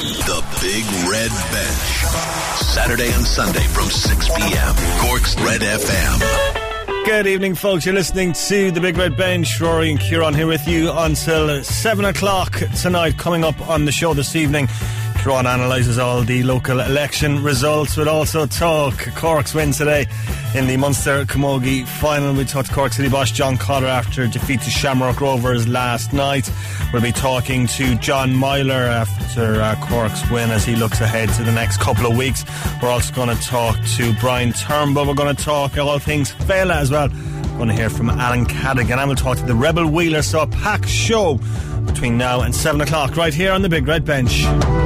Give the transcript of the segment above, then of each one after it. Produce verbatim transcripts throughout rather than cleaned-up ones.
The Big Red Bench. Saturday and Sunday from six p.m. Cork's Red F M. Good evening, folks. You're listening to The Big Red Bench. Rory and Kieran here with you until seven o'clock tonight. Coming up on the show this evening, Kieran analyses all the local election results. We'll also talk Cork's win today in the Munster Camogie final. We talked to Cork City boss John Cotter after defeat to Shamrock Rovers last night. We'll be talking to John Myler after uh, Cork's win as he looks ahead to the next couple of weeks. We're also going to talk to Brian Turnbull. We're going to talk all things Fela as well. We're going to hear from Alan Cadigan, and we'll talk to the Rebel Wheeler. So a packed show between now and seven o'clock right here on the Big Red Bench.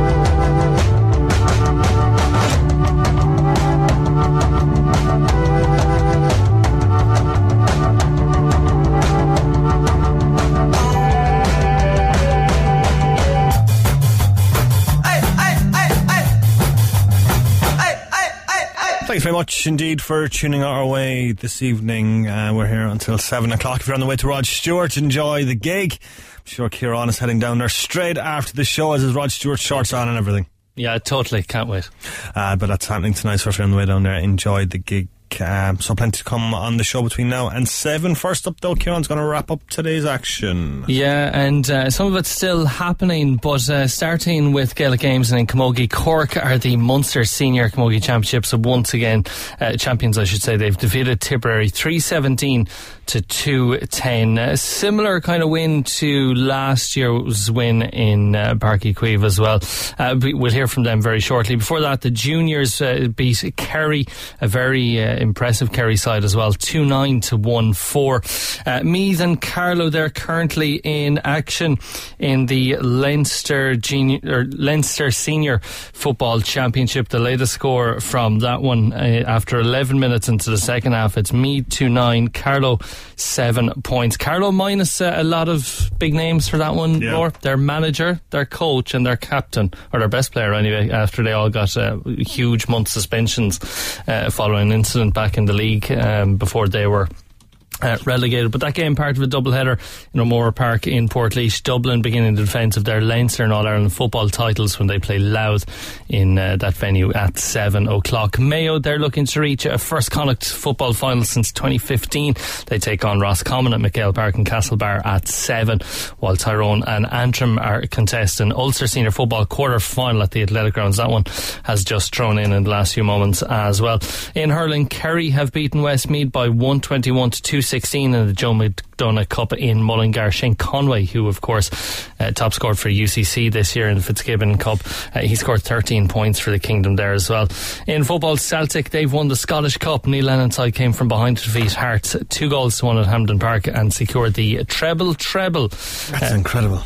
Thanks very much indeed for tuning our way this evening. Uh, we're here until seven o'clock. If you're on the way to Rod Stewart, enjoy the gig. I'm sure Kieran is heading down there straight after the show as his Rod Stewart shorts on and everything. Yeah, totally. Can't wait. Uh, but that's happening tonight, so if you're on the way down there, enjoy the gig. Um, so plenty to come on the show between now and seven. First up though, Kieran's going to wrap up today's action. Yeah, and uh, some of it's still happening, but uh, starting with Gaelic Games and in Camogie, Cork are the Munster Senior Camogie Championships. So once again, uh, champions I should say, they've defeated Tipperary three seventeen to two ten. A similar kind of win to last year's win in uh, Páirc Uí Chaoimh as well. Uh, we'll hear from them very shortly. Before that, the juniors uh, beat Kerry, a very uh, impressive Kerry side as well, two nine to one four. Uh, Meath and Carlow, they're currently in action in the Leinster Junior or Leinster Senior Football Championship. The latest score from that one uh, after eleven minutes into the second half, it's Meath two nine, Carlow seven points. Carlow minus uh, a lot of big names for that one. Yeah. Or their manager, their coach and their captain, or their best player anyway, after they all got uh, huge month suspensions uh, following an incident back in the league um, before they were Uh, relegated. But that game, part of a doubleheader in O'Moore Park in Portlaoise. Dublin beginning the defence of their Leinster and All-Ireland football titles when they play Louth in uh, that venue at seven o'clock. Mayo, they're looking to reach a first Connacht football final since twenty fifteen. They take on Roscommon at McHale Park and Castlebar at seven, while Tyrone and Antrim are contesting Ulster Senior Football quarter final at the Athletic Grounds. That one has just thrown in in the last few moments as well. In hurling, Kerry have beaten Westmeath by one twenty-one to two sixteen in the Joe McDonagh Cup in Mullingar. Shane Conway, who of course uh, top scored for U C C this year in the Fitzgibbon Cup, uh, he scored thirteen points for the Kingdom there as well. In football, Celtic, they've won the Scottish Cup. Neil Lennon side came from behind to defeat Hearts two goals to one at Hampden Park and secured the treble treble. That's uh, incredible.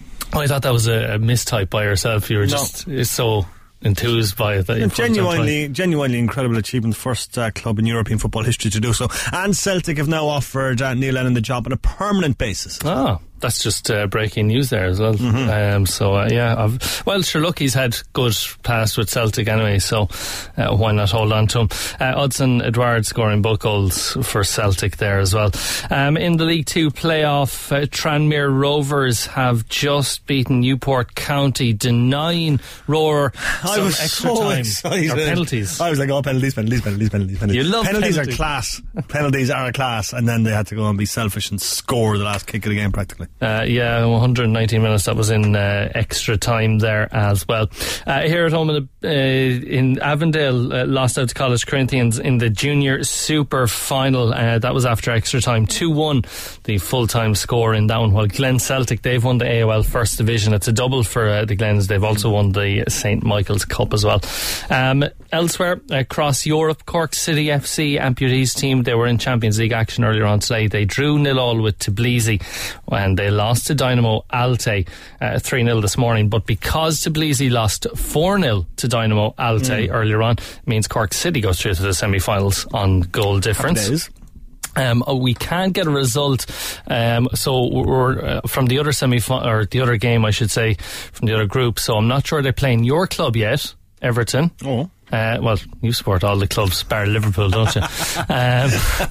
I thought that was a, a mistype by yourself. You were just no. so enthused by it. That genuinely, genuinely incredible achievement. First uh, club in European football history to do so. And Celtic have now offered uh, Neil Lennon the job on a permanent basis. Ah, that's just uh, breaking news there as well. Mm-hmm. Um, so uh, yeah, I've, well, sure, look, he's had good past with Celtic anyway, so uh, why not hold on to him? Uh, Hudson Edouard scoring both goals for Celtic there as well. Um, in the League Two playoff, uh, Tranmere Rovers have just beaten Newport County, denying Roar some I was extra so time excited. or penalties. I was like, oh, penalties, penalties, penalties, penalties, penalties. You love penalties. penalties. are class. Penalties are a class, and then they had to go and be selfish and score the last kick of the game practically. Uh, yeah, one hundred nineteen minutes. That was in uh, extra time there as well. Uh, here at home in, the, uh, in Avondale, uh, lost out to College Corinthians in the Junior Super Final. Uh, that was after extra time, two one, the full-time score in that one. While Glen Celtic, they've won the A O L First Division. It's a double for uh, the Glens. They've also won the Saint Michael's Cup as well. Um, elsewhere, across Europe, Cork City F C amputees team, they were in Champions League action earlier on today. They drew nil all with Tbilisi and they lost to Dynamo Alte uh, three nil this morning. But because Tbilisi lost four nil to Dynamo Alte mm. earlier on, it means Cork City goes through to the semi-finals on goal difference. Um, we can't get a result, um, so we're uh, from the other semi or the other game, I should say, from the other group. So I'm not sure they're playing your club yet, Everton. Oh. Uh, well, you support all the clubs, bar Liverpool, don't you? um,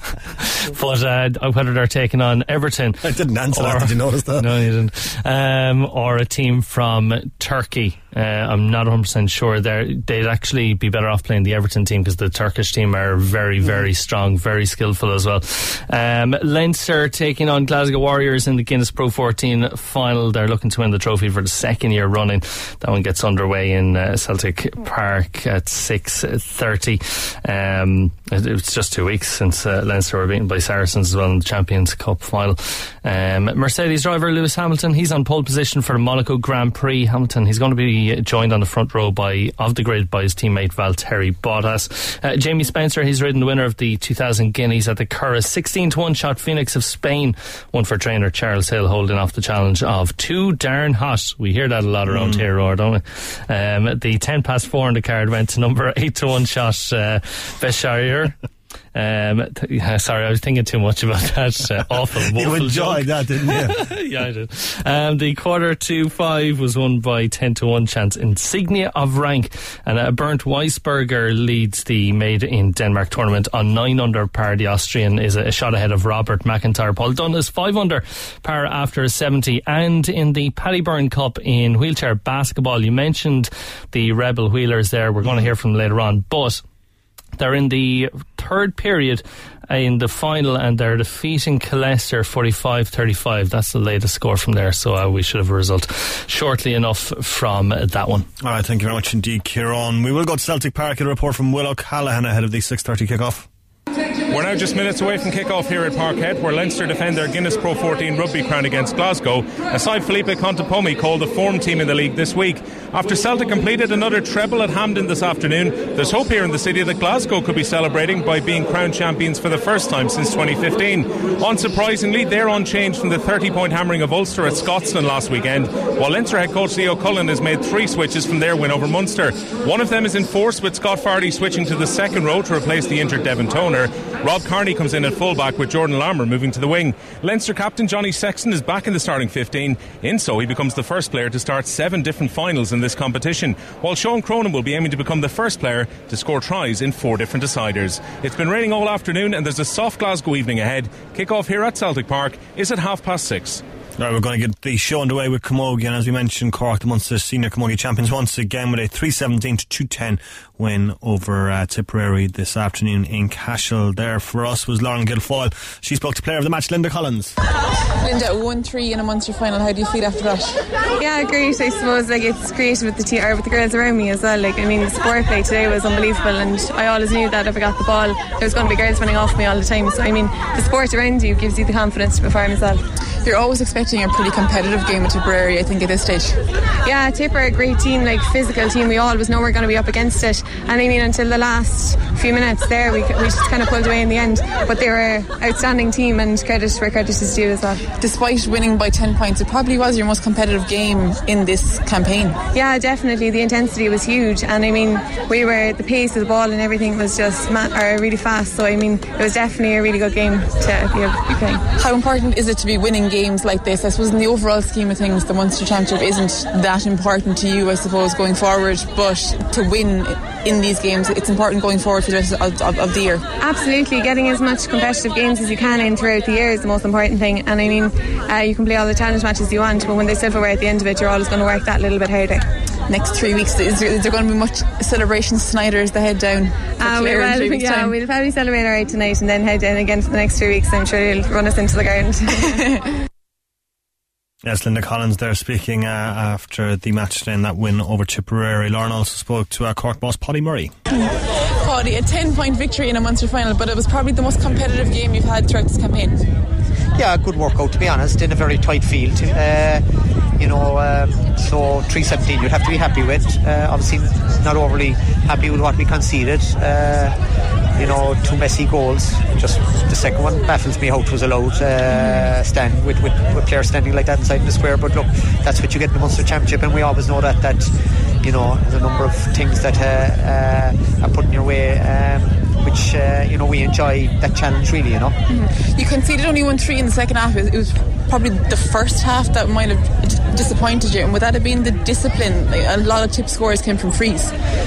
but uh, whether they're taking on Everton. I didn't answer or, that, did you notice that? No, you didn't. Um, or a team from Turkey. Uh, I'm not one hundred percent sure. They're, they'd actually be better off playing the Everton team because the Turkish team are very, very mm. strong, very skillful as well. Um, Leinster taking on Glasgow Warriors in the Guinness Pro fourteen final. They're looking to win the trophy for the second year running. That one gets underway in uh, Celtic Park at six thirty. Um, it, it's just two weeks since uh, Leinster were beaten by Saracens as well in the Champions Cup final. Um, Mercedes driver Lewis Hamilton, he's on pole position for the Monaco Grand Prix. Hamilton, he's going to be joined on the front row by of the grid by his teammate Valtteri Bottas. Uh, Jamie Spencer, he's ridden the winner of the two thousand Guineas at the Curragh sixteen to one shot Phoenix of Spain, one for trainer Charles Hill, holding off the challenge of Too Darn Hot. We hear that a lot around mm. here, or don't we? Um, the ten past four on the card went to number eight to one shot uh, Bécharier. Um, th- sorry, I was thinking too much about that. Uh, awful. You enjoyed joke. that, didn't you? Yeah, I did. Um, the quarter to five was won by ten to one chance Insignia of Rank, and uh, Bernd Weisberger leads the Made in Denmark tournament on nine under par. The Austrian is a, a shot ahead of Robert McIntyre. Paul Dunn is five under par after a seventy. And in the Paddy Byrne Cup in wheelchair basketball, you mentioned the Rebel Wheelers there. We're going to hear from them later on, but they're in the third period in the final and they're defeating Killester forty-five thirty-five. That's the latest score from there, so uh, we should have a result shortly enough from uh, that one. Alright, thank you very much indeed, Kieran. We will go to Celtic Park. A report from Will O'Callaghan ahead of the six thirty kick-off. We're now just minutes away from kick-off here at Parkhead, where Leinster defend their Guinness Pro fourteen rugby crown against Glasgow, a side Felipe Contepomi called the form team in the league this week. After Celtic completed another treble at Hampden this afternoon, there's hope here in the city that Glasgow could be celebrating by being crowned champions for the first time since twenty fifteen. Unsurprisingly, they're unchanged from the thirty-point hammering of Ulster at Scotstoun last weekend, while Leinster head coach Leo Cullen has made three switches from their win over Munster. One of them is in force, with Scott Fardy switching to the second row to replace the injured Devin Toner. Rob Carney comes in at fullback, with Jordan Larmour moving to the wing. Leinster captain Johnny Sexton is back in the starting fifteen. In so, he becomes the first player to start seven different finals in this competition, while Sean Cronin will be aiming to become the first player to score tries in four different deciders. It's been raining all afternoon and there's a soft Glasgow evening ahead. Kick-off here at Celtic Park is at half past six. Right, we're going to get the show underway with Camogie, and as we mentioned, Cork, the Munster senior Camogie champions, once again with a three seventeen to two ten win over uh, Tipperary this afternoon in Cashel. There for us was Lauren Guilfoyle. She spoke to player of the match, Linda Collins. Linda, one three in a Munster final. How do you feel after that? Yeah, great. I suppose like it's great with the te- or with the girls around me as well. Like I mean, the sport play today was unbelievable, and I always knew that if I got the ball, there was going to be girls running off me all the time. So I mean, the sport around you gives you the confidence to perform as well. You're always expecting a pretty competitive game with Tipperary, I think, at this stage. Yeah, Tipper, a great team, like physical team. We always know we're going to be up against it. And I mean, until the last few minutes there, we we just kind of pulled away in the end. But they were an outstanding team, and credit where credit is due as well. Despite winning by ten points, it probably was your most competitive game in this campaign. Yeah, definitely. The intensity was huge. And I mean, we were, the pace of the ball and everything was just ma- or really fast. So I mean, it was definitely a really good game to be, be playing. How important is it to be winning games like this? I suppose in the overall scheme of things, the Munster Championship isn't that important to you, I suppose, going forward, but to win in these games, it's important going forward for the rest of, of, of the year. Absolutely, getting as much competitive games as you can in throughout the year is the most important thing. And I mean, uh, you can play all the challenge matches you want, but when there's silverware at the end of it, you're always going to work that little bit harder. Next three weeks, is there, is there going to be much celebrations tonight, or is the head down? Uh, we well, yeah, time? We'll probably celebrate all right tonight and then head down again for the next three weeks. I'm sure it'll run us into the ground. Yes, Linda Collins there speaking uh, after the match today and that win over Tipperary. Lauren also spoke to our Cork boss, Paddy Murray. Paddy, a ten-point victory in a Munster final, but it was probably the most competitive game you've had throughout this campaign. Yeah, good workout, to be honest, in a very tight field. Uh, you know, um, so three seventeen you'd have to be happy with. Uh, obviously not overly happy with what we conceded. Uh, you know, two messy goals. Just the second one baffles me how it was allowed. Uh, stand with, with, with players standing like that inside the square. But look, that's what you get in the Munster Championship, and we always know that, that you know, there's a number of things that uh, uh, are put in your way, um, which, uh, you know, we enjoy that challenge really, you know. Mm-hmm. You conceded only one three in the second half. It was probably the first half that might have disappointed you, and would that have been the discipline? A lot of tip scores came from frees.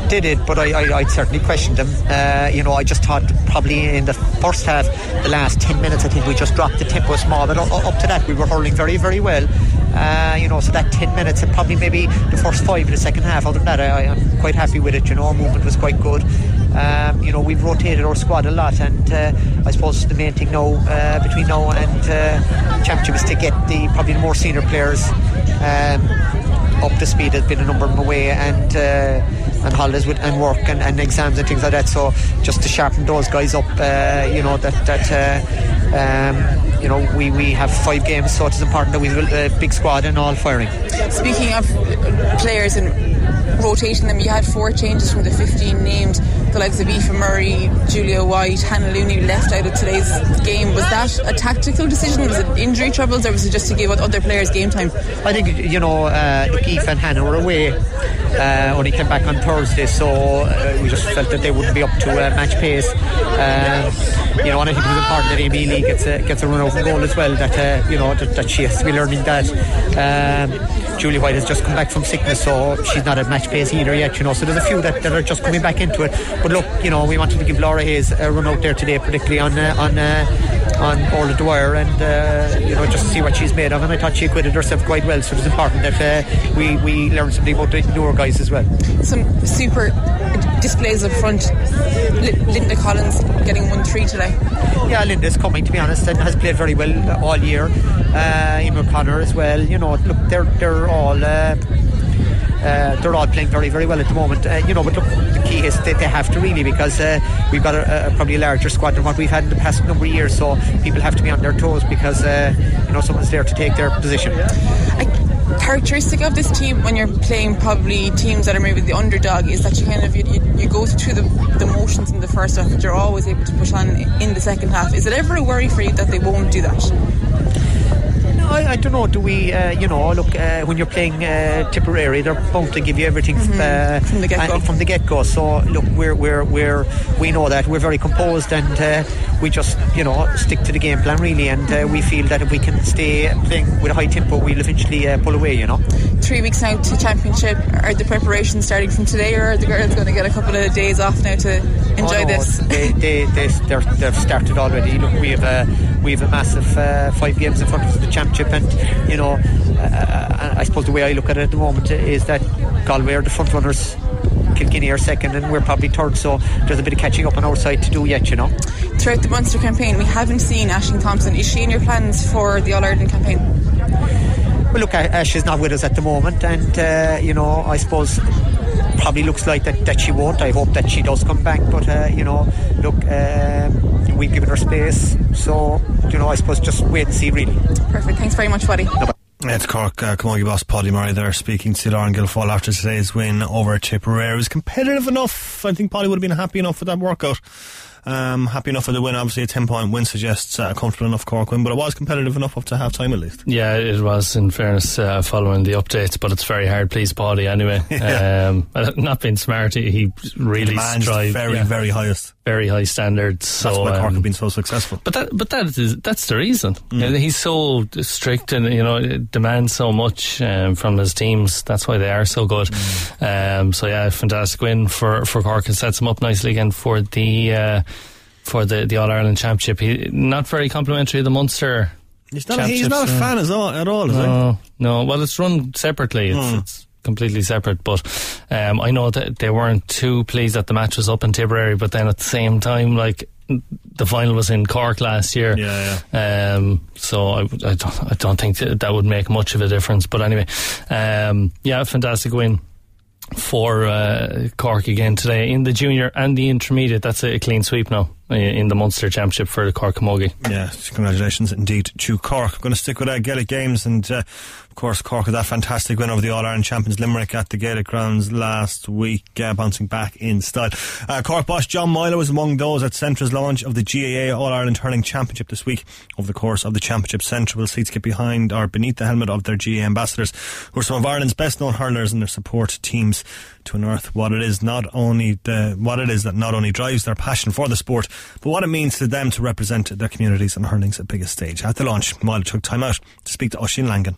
They did, but I, I, I'd certainly questioned them. Uh, you know, I just thought probably in the first half, the last ten minutes, I think we just dropped the tempo small, but up, up to that we were hurling very, very well. Uh, you know, so that ten minutes and probably maybe the first five of the second half, other than that, I, I'm quite happy with it. You know, our movement was quite good. Um, you know, we've rotated our squad a lot, and uh, I suppose the main thing now, uh, between now and uh, Championship, is to get the probably the more senior players um, up to speed. There's been a number of them away, and uh, and holidays with, and work and, and exams and things like that, so just to sharpen those guys up, uh, you know, that that uh, um, you know, we, we have five games, so it's important that we have a big squad and all firing. Speaking of players and rotating them, you had four changes from the fifteen named. The likes of Aoife Murray, Julia White, Hannah Looney left out of today's game. Was that a tactical decision? Was it injury troubles, or was it just to give other players game time? I think, you know, uh, Aoife and Hannah were away, uh, only came back on Thursday, so uh, we just felt that they wouldn't be up to uh, match pace. Um, you know, and I think it was important that Amy Lee gets a, gets a run out and goal as well, that, uh, you know, that, that she has to be learning that. Um, Julie White has just come back from sickness, so she's not at match pace either yet, you know, so there's a few that, that are just coming back into it. But look, you know, we wanted to give Laura Hayes a run out there today, particularly on uh, on uh, on Orla Dwyer, and uh, you know, just to see what she's made of, and I thought she acquitted herself quite well, so it's important that uh, we, we learn something about the newer guys as well. Some super displays up front. L- Linda Collins getting one three today. Yeah, Linda's coming, to be honest, and has played very well all year. uh, Emma O'Connor as well, you know, look, they're, they're all uh, Uh, they're all playing very, very well at the moment, uh, you know. But look, the key is that they have to really, because uh, we've got a, a probably a larger squad than what we've had in the past number of years. So people have to be on their toes, because uh, you know, someone's there to take their position. A characteristic of this team when you're playing probably teams that are maybe the underdog is that you kind of you, you, you go through the, the motions in the first half, but you're always able to push on in the second half. Is it ever a worry for you that they won't do that? I, I don't know, do we, uh, you know, look, uh, when you're playing uh, Tipperary, they're bound to give you everything mm-hmm. uh, from the get-go. Uh, from the get-go. So, look, we're, we're, we're, we know that. We're very composed, and uh, we just, you know, stick to the game plan, really, and uh, we feel that if we can stay playing with a high tempo, we'll eventually uh, pull away, you know. Three weeks now to Championship. Are the preparations starting from today, or are the girls going to get a couple of days off now to enjoy oh, no, this? They, they, they, they're, they've started already. Look, we have a, we have a massive uh, five games in front of us at the Championship, and, you know, uh, I suppose the way I look at it at the moment is that Galway are the front runners, Kilkenny are second, and we're probably third, so there's a bit of catching up on our side to do yet, you know. Throughout the Munster campaign, we haven't seen Aisling Thompson. Is she in your plans for the All-Ireland campaign? Well, look, Ash is not with us at the moment, and uh, you know, I suppose probably looks like that, that she won't. I hope that she does come back, but uh, you know, look, um, we've given her space, so, you know, I suppose just wait and see, really. Perfect, thanks very much, buddy. No, it's Cork uh, Camogie boss Paddy Murray there speaking to Lauren Guilfoyle after today's win over Tipperary. It was competitive enough. I think Paddy would have been happy enough with that workout. Um, happy enough for the win. Obviously a ten point win suggests uh, a comfortable enough Cork win, but it was competitive enough up to half time at least. Yeah, it was, in fairness, uh, following the updates, but it's very hard, please Paddy, anyway. yeah. um, not being smart, he, he really strived very yeah. very highest very high standards, so that's why Cork um, have been so successful. But that but that is that's the reason. Mm. He's so strict, and, you know, demands so much um, from his teams. That's why they are so good. Mm. Um, so yeah, fantastic win for, for Cork, and sets him up nicely again for the uh, for the, the All-Ireland Championship. He not very complimentary of the Munster. He's not, he's not a fan at all, at all is no, he? No, well, it's run separately. It's, mm. it's completely separate, but um, I know that they weren't too pleased that the match was up in Tipperary, but then at the same time, like, the final was in Cork last year. Yeah, yeah. Um, so I, I, don't, I don't think that, that would make much of a difference. But anyway, um, yeah, fantastic win for uh, Cork again today in the junior and the intermediate. That's a clean sweep now in the Munster Championship for the Cork Camogie. Yeah, congratulations indeed to Cork. I'm going to stick with uh, Gaelic games, and uh, of course Cork with that fantastic win over the All-Ireland champions Limerick at the Gaelic grounds last week, uh, bouncing back in style. uh, Cork boss John Milo was among those at Centra's launch of the G A A All-Ireland Hurling Championship this week. Over the course of the championship, Centra will seek to get behind or beneath the helmet of their G A A ambassadors, who are some of Ireland's best known hurlers, and their support teams to unearth what it is not only the what it is that not only drives their passion for the sport, but what it means to them to represent their communities on hurling's biggest stage. At the launch, Milo took time out to speak to Oisín Langan. John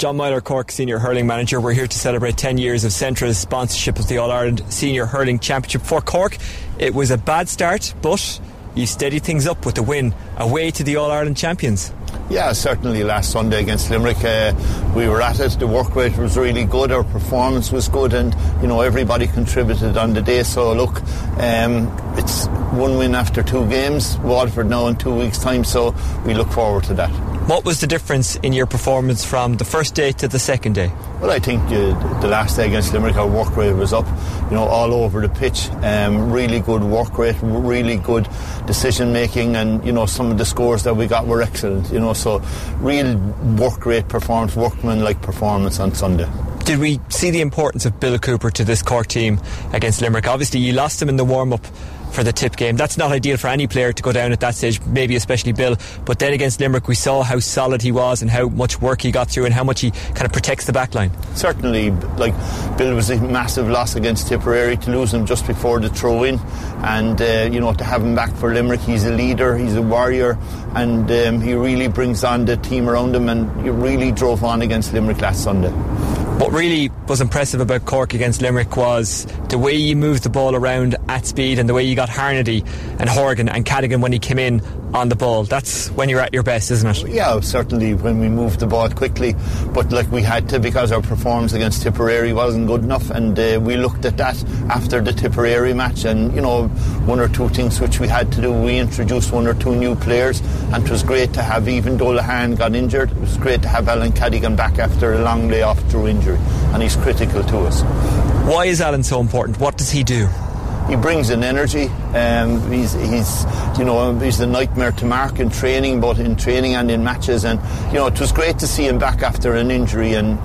John Myler, Cork Senior Hurling Manager. We're here to celebrate ten years of Centra's sponsorship of the All-Ireland Senior Hurling Championship. For Cork, it was a bad start, but you steadied things up with the win away to the All-Ireland champions. Yeah, certainly last Sunday against Limerick, uh, we were at it. The work rate was really good, our performance was good, and you know everybody contributed on the day. So look, um, it's one win after two games. Waterford now in two weeks' time, so we look forward to that. What was the difference in your performance from the first day to the second day? Well, I think uh, the last day against Limerick, our work rate was up, you know, all over the pitch. Um, really good work rate, really good decision making, and you know some of the scores that we got were excellent. You know, so real work rate performance, workman-like performance on Sunday. Did we see the importance of Bill Cooper to this Cork team against Limerick? Obviously, you lost him in the warm-up for the tip game. That's not ideal for any player to go down at that stage, maybe especially Bill. But then against Limerick, we saw how solid he was and how much work he got through and how much he kind of protects the back line. Certainly, like Bill was a massive loss against Tipperary, to lose him just before the throw-in, and uh, you know to have him back for Limerick. He's a leader, he's a warrior, and um, he really brings on the team around him, and he really drove on against Limerick last Sunday. What really was impressive about Cork against Limerick was the way you moved the ball around at speed and the way you got Harnedy and Horgan and Cadigan when he came in on the ball. That's when you're at your best, isn't it? Yeah, certainly when we moved the ball quickly, but like we had to, because our performance against Tipperary wasn't good enough, and uh, we looked at that after the Tipperary match, and you know one or two things which we had to do. We introduced one or two new players, and it was great to have, even though Lahan got injured, it was great to have Alan Cadigan back after a long layoff through injury, and he's critical to us. Why is Alan so important? What does he do? He brings an energy. Um, he's, he's, you know, he's a nightmare to mark in training, both in training and in matches. And you know, it was great to see him back after an injury, and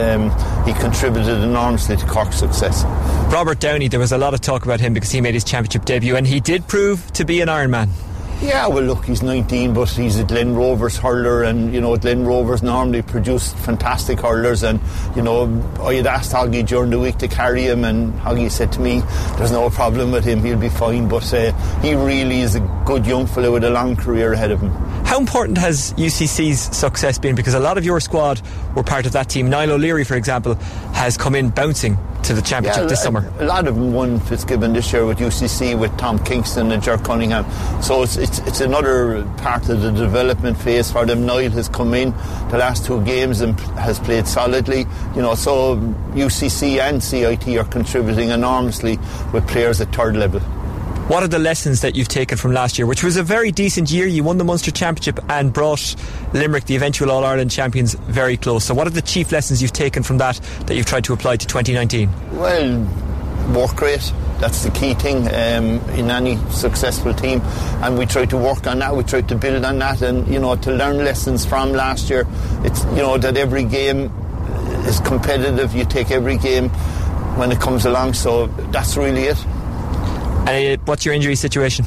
um, he contributed enormously to Cork's success. Robert Downey, there was a lot of talk about him because he made his championship debut, and he did prove to be an Ironman. Yeah, well look, he's nineteen, but he's a Glen Rovers hurler, and you know Glen Rovers normally produce fantastic hurlers, and you know I had asked Hoggy during the week to carry him, and Hoggy said to me there's no problem with him, he'll be fine, but uh, he really is a good young fellow with a long career ahead of him. How important has U C C's success been? Because a lot of your squad were part of that team. Niall O'Leary, for example, has come in bouncing to the championship yeah, this a, summer. A lot of them won Fitzgibbon this year with U C C, with Tom Kingston and Ger Cunningham. So it's, it's it's another part of the development phase for them. Niall has come in the last two games and has played solidly. You know, so U C C and C I T are contributing enormously with players at third level. What are the lessons that you've taken from last year, which was a very decent year? You won the Munster Championship and brought Limerick, the eventual All-Ireland champions, very close. So what are the chief lessons you've taken from that that you've tried to apply to twenty nineteen? Well, work rate, that's the key thing um, in any successful team, and we try to work on that, we try to build on that, and you know, to learn lessons from last year. It's, you know, that every game is competitive, you take every game when it comes along, so that's really it. And uh, what's your injury situation?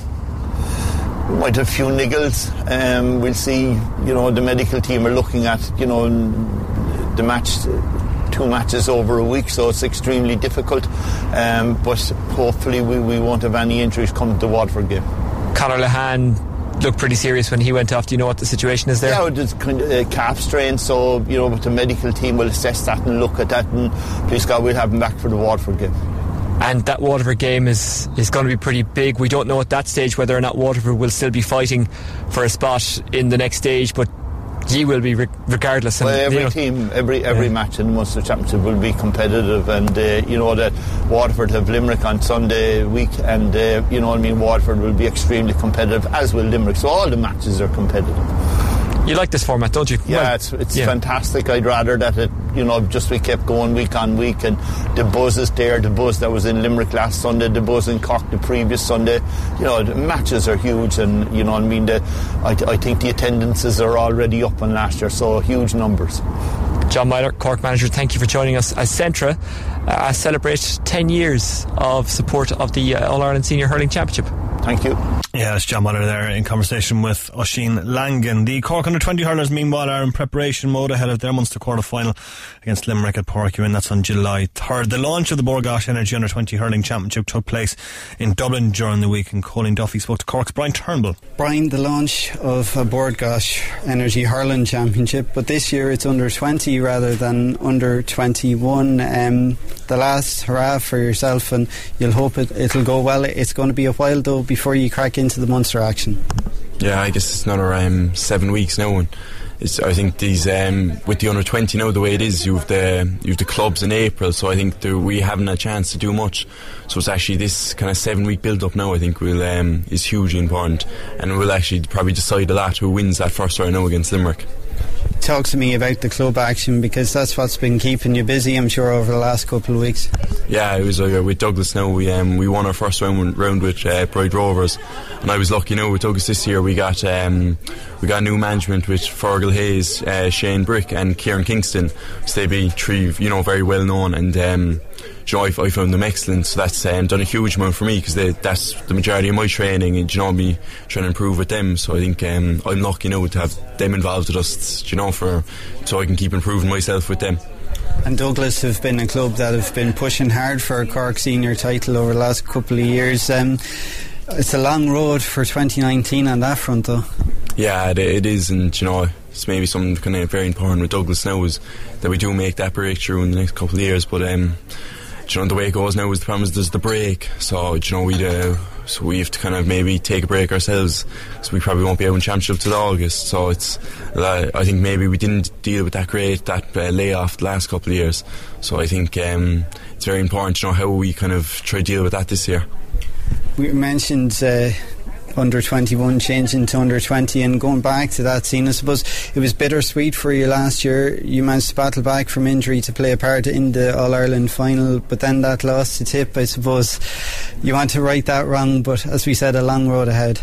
We might have a few niggles. Um, we'll see. You know, the medical team are looking at, you know, the match, two matches over a week, so it's extremely difficult. Um, but hopefully we, we won't have any injuries come to the Waterford game. Conor Lahan looked pretty serious when he went off. Do you know what the situation is there? Yeah, it's kind of a calf strain, so you know, but the medical team will assess that and look at that, and please God, we'll have him back for the Waterford game. And that Waterford game is, is going to be pretty big. We don't know at that stage whether or not Waterford will still be fighting for a spot in the next stage, but ye will be re- regardless. Well, and, every you know, team, every every yeah. match in the Munster Championship will be competitive, and uh, you know that Waterford have Limerick on Sunday week, and uh, you know what I mean, Waterford will be extremely competitive, as will Limerick, so all the matches are competitive. You like this format, don't you? Yeah, well, it's it's yeah. fantastic. I'd rather that it, you know, just we kept going week on week, and the buzz is there. The buzz that was in Limerick last Sunday, the buzz in Cork the previous Sunday. You know, the matches are huge, and you know what I mean. The, I, I think the attendances are already up on last year, so huge numbers. John Myler, Cork manager, thank you for joining us as Centra uh, celebrate ten years of support of the uh, All-Ireland Senior Hurling Championship. Thank you. Yeah, it's John Muller there in conversation with Oisín Langan. The Cork under twenty hurlers, meanwhile, are in preparation mode ahead of their Munster quarter final against Limerick at Páirc Uí. That's on July third. The launch of the Bord Gáis Energy under twenty hurling championship took place in Dublin during the week, and Colleen Duffy spoke to Cork's Brian Turnbull. Brian, the launch of a Bord Gáis Energy hurling championship, but this year it's under twenty rather than under twenty-one. Um, the last hurrah for yourself, and you'll hope it, it'll go well. It's going to be a while though before you crack into the Munster action. Yeah, I guess it's another um, seven weeks now, and it's, I think these um, with the under twenty now, the way it is, you've the you've the clubs in April, so I think the, we haven't a chance to do much. So it's actually this kind of seven week build up now, I think will um, is hugely important, and we'll actually probably decide a lot who wins that first round now against Limerick. Talk to me about the club action, because that's what's been keeping you busy, I'm sure, over the last couple of weeks. Yeah, it was uh, with Douglas now. We um, we won our first round round with uh, Pride Rovers, and I was lucky now with Douglas this year. We got um, we got new management with Fergal Hayes, uh, Shane Brick, and Kieran Kingston. So they be three, you know, very well known, and um, you know, I, I found them excellent. So that's um, done a huge amount for me, because that's the majority of my training, and you know, me trying to improve with them. So I think um, I'm lucky now to have them involved with us, you know, for so I can keep improving myself with them. And Douglas have been a club that have been pushing hard for a Cork senior title over the last couple of years. Um, it's a long road for twenty nineteen on that front, though. Yeah, it, it is, and you know, it's maybe something kind of very important with Douglas now is that we do make that breakthrough in the next couple of years. But um, you know, the way it goes now is the problem is there's the break, so you know, we uh, so we have to kind of maybe take a break ourselves, so we probably won't be out in championship till August. So it's uh, I think maybe we didn't deal with that great that uh, layoff the last couple of years. So I think um, it's very important to know how we kind of try to deal with that this year. We mentioned uh, under twenty-one changing to under twenty, and going back to that scene, I suppose it was bittersweet for you last year. You managed to battle back from injury to play a part in the All-Ireland final, but then that loss to Tip, I suppose you want to right that wrong, but as we said, a long road ahead.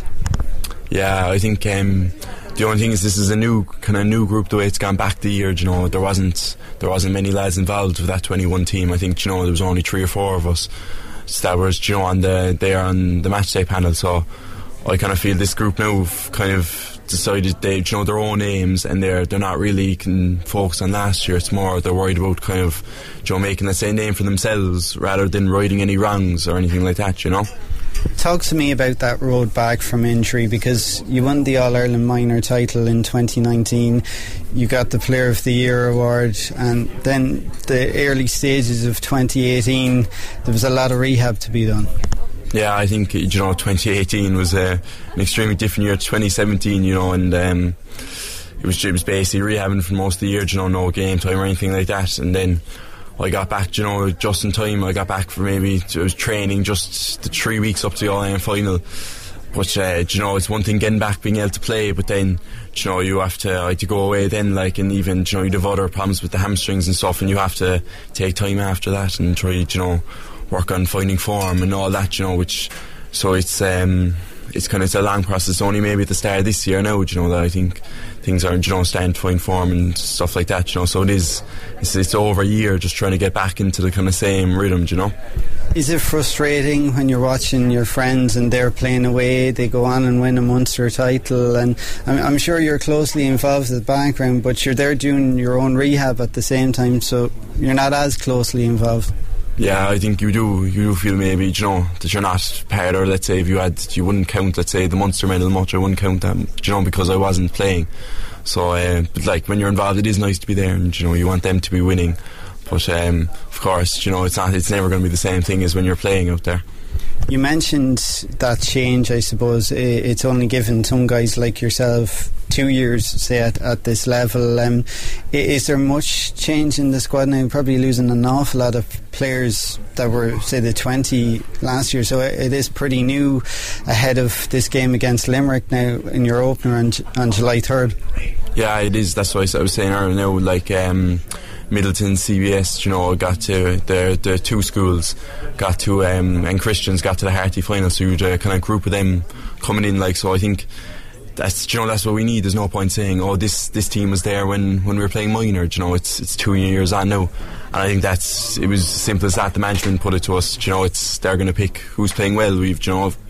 Yeah, I think um, the only thing is this is a new kind of new group the way it's gone back the year. You know, there wasn't there wasn't many lads involved with that twenty-one team. I think, you know, there was only three or four of us that was, you know, on the there on the match day panel. So I kind of feel this group now have kind of decided they, you know, their own aims, and they're they're not really can focus on last year. It's more they're worried about kind of, you know, making the same name for themselves rather than righting any wrongs or anything like that, you know. Talk to me about that road back from injury, because you won the All-Ireland minor title in twenty nineteen, you got the Player of the Year award, and then the early stages of twenty eighteen, there was a lot of rehab to be done. Yeah, I think, you know, twenty eighteen was uh, an extremely different year to twenty seventeen, you know, and um, it was it was basically rehabbing for most of the year, you know, no game time or anything like that, and then I got back, you know, just in time. I got back for maybe, I was training just the three weeks up to the All-Ireland final. But, uh, you know, it's one thing getting back, being able to play, but then, you know, you have to, I had to go away then, like, and even, you know, you'd have other problems with the hamstrings and stuff, and you have to take time after that and try, you know, work on finding form and all that, you know, which, so it's, um, it's kind of, it's a long process, only maybe at the start of this year now, you know, that I think things are, you know, starting to find form and stuff like that, you know, so it is, it's, it's over a year just trying to get back into the kind of same rhythm, you know. Is it frustrating when you're watching your friends and they're playing away, they go on and win a Munster title, and I'm, I'm sure you're closely involved in the background, but you're there doing your own rehab at the same time, so you're not as closely involved? Yeah, I think you do. You do feel maybe, you know, that you're not part, or let's say if you had, you wouldn't count, let's say, the Munster medal much. I wouldn't count that, you know, because I wasn't playing. So, uh, but like when you're involved, it is nice to be there, and you know, you want them to be winning. But um, of course, you know, it's not. It's never going to be the same thing as when you're playing out there. You mentioned that change. I suppose it's only given some guys like yourself two years, say, at, at this level. Um, is there much change in the squad now? You're probably losing an awful lot of players that were, say, the twenty last year, so it is pretty new ahead of this game against Limerick now in your opener on, on July third. Yeah, it is. That's what I was saying earlier now, like um, Middleton, C B S, you know, got to the the two schools, got to um, and Christians got to the Harty final, so you'd uh, kind of group of them coming in, like, so I think that's, you know, that's what we need. There's no point saying, oh, this this team was there when, when we were playing minor, you know, it's it's two years on now, and I think that's, it was as simple as that. The management put it to us, you know, it's, they're going to pick who's playing well. We've, you know,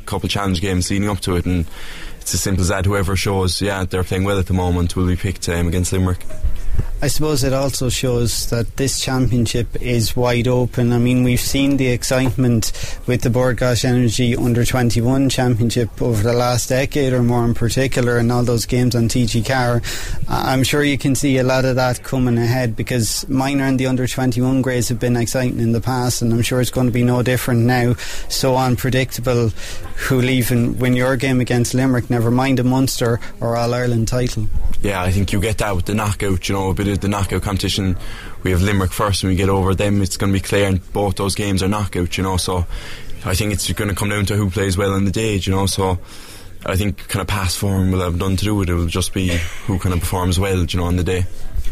couple of challenge games leading up to it, and it's as simple as that. Whoever shows, yeah, they're playing well at the moment will be picked um, against Limerick. I suppose it also shows that this championship is wide open. I mean, we've seen the excitement with the Bord Gáis Energy under twenty-one championship over the last decade or more in particular, and all those games on T G Car. I'm sure you can see a lot of that coming ahead, because minor and the under twenty-one grades have been exciting in the past, and I'm sure it's going to be no different now. So unpredictable who'll even win your game against Limerick, never mind a Munster or All-Ireland title. Yeah, I think you get that with the knockout, you know, a bit of the knockout competition. We have Limerick first, and we get over them, it's going to be clear, and both those games are knockout, you know, so I think it's going to come down to who plays well on the day, you know, so I think kind of past form will have nothing to do with it. It will just be who kind of performs well, you know, on the day.